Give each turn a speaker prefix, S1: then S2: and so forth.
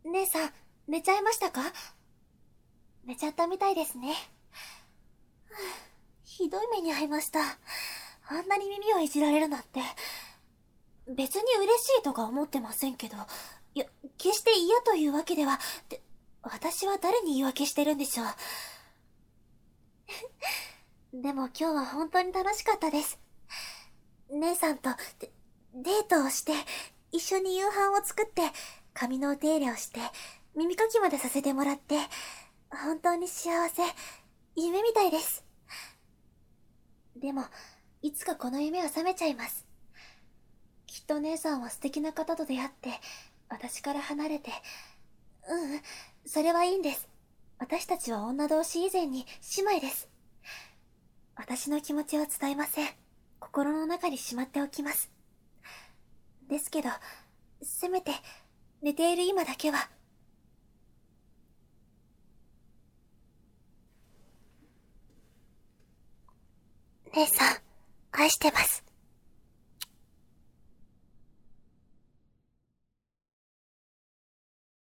S1: 姉さん、寝ちゃいましたか？寝ちゃったみたいですね。ひどい目に遭いました。あんなに耳をいじられるなんて。別に嬉しいとか思ってませんけど、いや、決して嫌というわけでは、私は誰に言い訳してるんでしょう。でも今日は本当に楽しかったです。姉さんとデートをして、一緒に夕飯を作って、髪のお手入れをして、耳かきまでさせてもらって、本当に幸せ、夢みたいです。でも、いつかこの夢は覚めちゃいます。きっと姉さんは素敵な方と出会って、私から離れて、それはいいんです。私たちは女同士以前に姉妹です。私の気持ちは伝えません。心の中にしまっておきます。ですけど、せめて、寝ている今だけは。姉さん、愛してます。